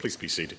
Please be seated.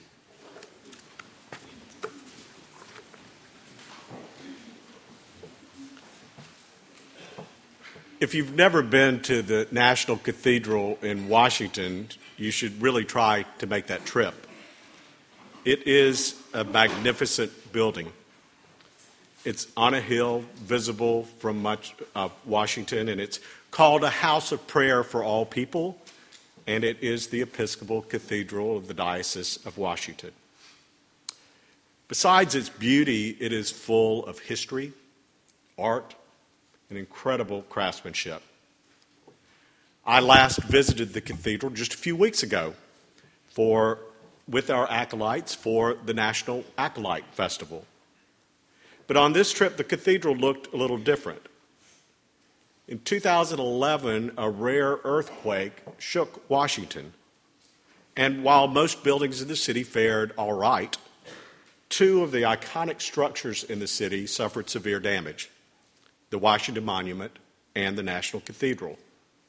If you've never been to the National Cathedral in Washington, you should really try to make that trip. It is a magnificent building. It's on a hill, visible from much of Washington, and it's called a house of prayer for all people, and it is the Episcopal Cathedral of the Diocese of Washington. Besides its beauty, it is full of history, art, and incredible craftsmanship. I last visited the cathedral just a few weeks ago with our acolytes for the National Acolyte Festival. But on this trip, the cathedral looked a little different. In 2011, a rare earthquake shook Washington. And while most buildings in the city fared all right, two of the iconic structures in the city suffered severe damage: the Washington Monument and the National Cathedral.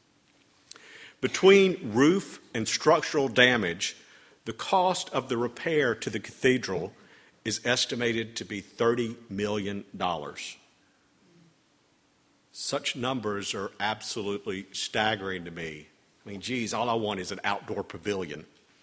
Between roof and structural damage, the cost of the repair to the cathedral is estimated to be $30 million. Such numbers are absolutely staggering to me. I mean, geez, all I want is an outdoor pavilion.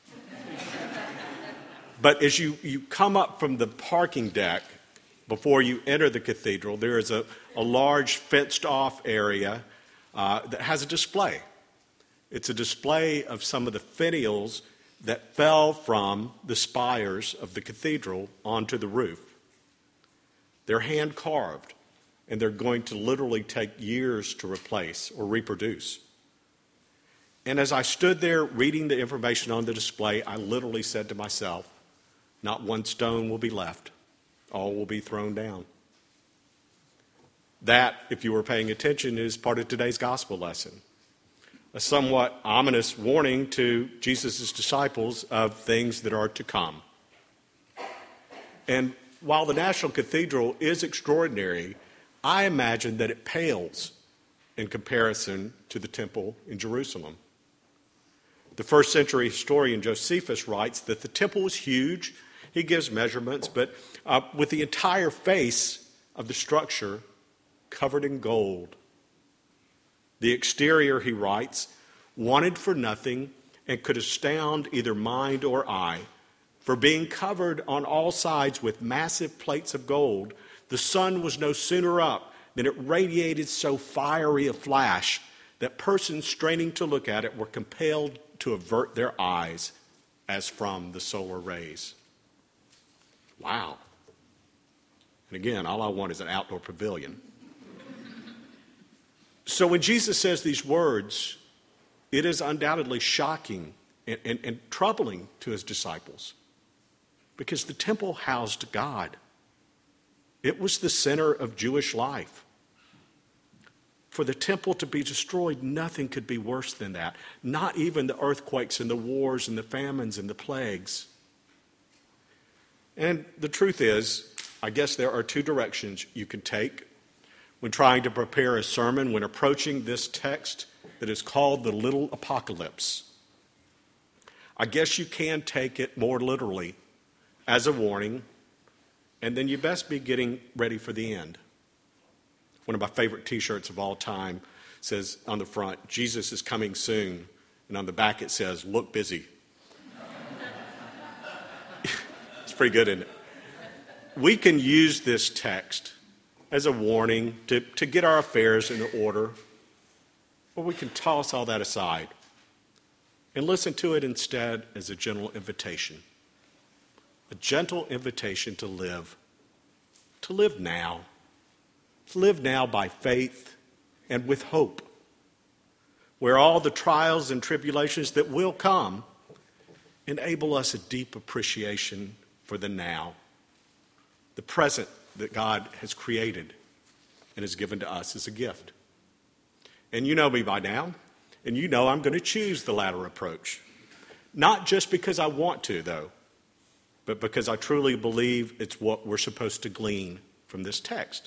But as you come up from the parking deck, before you enter the cathedral, there is a large fenced-off area that has a display. It's a display of some of the finials that fell from the spires of the cathedral onto the roof. They're hand-carved, and they're going to literally take years to replace or reproduce. And as I stood there reading the information on the display, I literally said to myself, not one stone will be left. All will be thrown down. That, if you were paying attention, is part of today's gospel lesson. A somewhat ominous warning to Jesus' disciples of things that are to come. And while the National Cathedral is extraordinary, I imagine that it pales in comparison to the temple in Jerusalem. The first century historian Josephus writes that the temple was huge. He gives measurements, but with the entire face of the structure covered in gold. The exterior, he writes, wanted for nothing and could astound either mind or eye. For being covered on all sides with massive plates of gold, the sun was no sooner up than it radiated so fiery a flash that persons straining to look at it were compelled to avert their eyes as from the solar rays. Wow. And again, all I want is an outdoor pavilion. So when Jesus says these words, it is undoubtedly shocking and troubling to his disciples, because the temple housed God. It was the center of Jewish life. For the temple to be destroyed, nothing could be worse than that. Not even the earthquakes and the wars and the famines and the plagues. And the truth is, I guess there are two directions you can take when trying to prepare a sermon when approaching this text that is called the Little Apocalypse. I guess you can take it more literally as a warning, and then you best be getting ready for the end. One of my favorite t-shirts of all time says on the front, "Jesus is coming soon," and on the back it says, "Look busy." It's pretty good, isn't it? We can use this text as a warning to get our affairs in order, or we can toss all that aside and listen to it instead as a gentle invitation. A gentle invitation to live now. To live now by faith and with hope, where all the trials and tribulations that will come enable us a deep appreciation for the now, the present that God has created and has given to us as a gift. And you know me by now, and you know I'm going to choose the latter approach. Not just because I want to, though, but because I truly believe it's what we're supposed to glean from this text.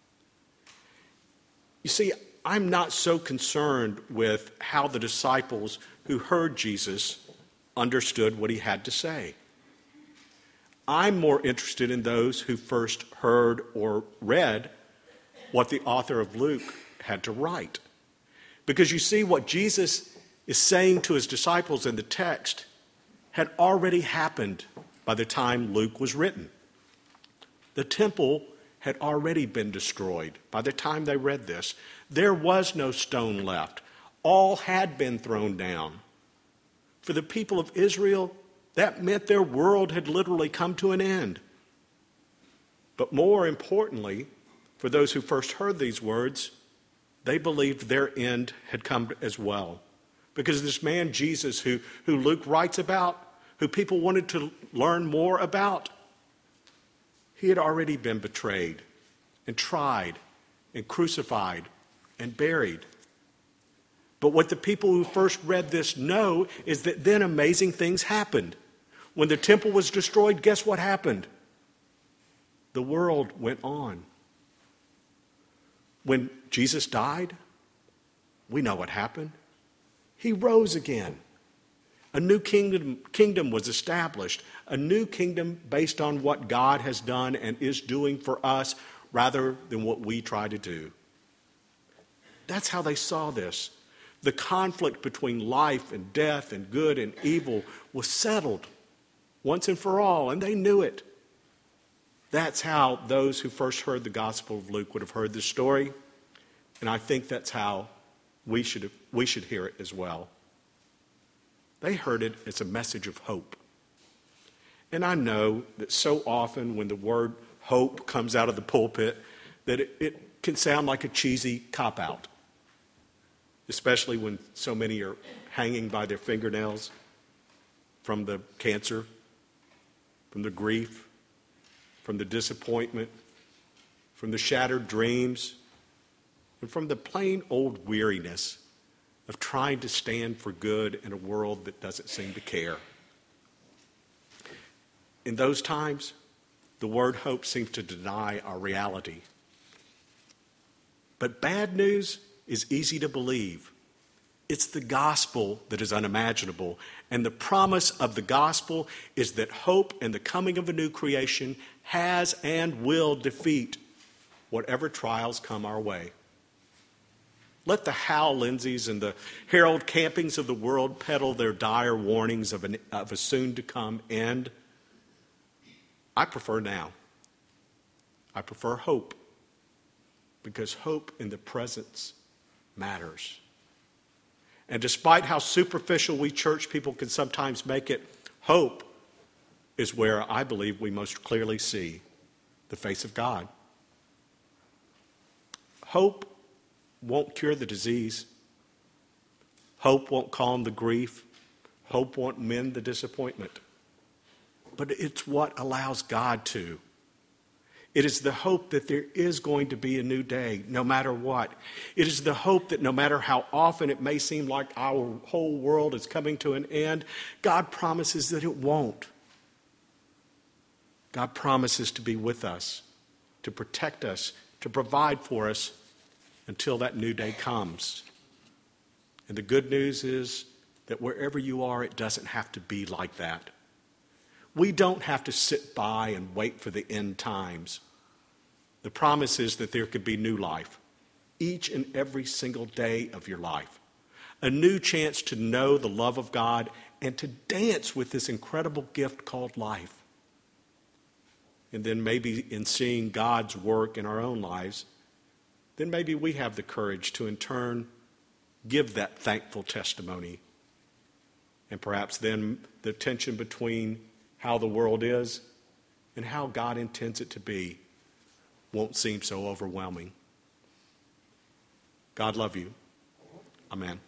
You see, I'm not so concerned with how the disciples who heard Jesus understood what he had to say. I'm more interested in those who first heard or read what the author of Luke had to write. Because you see, what Jesus is saying to his disciples in the text had already happened by the time Luke was written. The temple had already been destroyed by the time they read this. There was no stone left. All had been thrown down. For the people of Israel, that meant their world had literally come to an end. But more importantly, for those who first heard these words, they believed their end had come as well. Because this man Jesus, who Luke writes about, who people wanted to learn more about, he had already been betrayed and tried and crucified and buried. But what the people who first read this know is that then amazing things happened. When the temple was destroyed, guess what happened? The world went on. When Jesus died, we know what happened. He rose again. A new kingdom was established, a new kingdom based on what God has done and is doing for us rather than what we try to do. That's how they saw this. The conflict between life and death and good and evil was settled once and for all, and they knew it. That's how those who first heard the Gospel of Luke would have heard this story, and I think that's how we should hear it as well. They heard it as a message of hope. And I know that so often when the word hope comes out of the pulpit, that it can sound like a cheesy cop-out, especially when so many are hanging by their fingernails from the cancer, from the grief, from the disappointment, from the shattered dreams, and from the plain old weariness of trying to stand for good in a world that doesn't seem to care. In those times, the word hope seems to deny our reality. But bad news is easy to believe. It's the gospel that is unimaginable. And the promise of the gospel is that hope and the coming of a new creation has and will defeat whatever trials come our way. Let the Hal Lindsays and the Harold Campings of the world peddle their dire warnings of a soon-to-come end. I prefer now. I prefer hope, because hope in the presence matters. And despite how superficial we church people can sometimes make it, hope is where I believe we most clearly see the face of God. Hope won't cure the disease. Hope won't calm the grief. Hope won't mend the disappointment. But it's what allows God to. It is the hope that there is going to be a new day, no matter what. It is the hope that no matter how often it may seem like our whole world is coming to an end, God promises that it won't. God promises to be with us, to protect us, to provide for us until that new day comes. And the good news is that wherever you are, it doesn't have to be like that. We don't have to sit by and wait for the end times. The promise is that there could be new life each and every single day of your life. A new chance to know the love of God and to dance with this incredible gift called life. And then maybe in seeing God's work in our own lives, then maybe we have the courage to in turn give that thankful testimony. And perhaps then the tension between how the world is and how God intends it to be won't seem so overwhelming. God love you. Amen.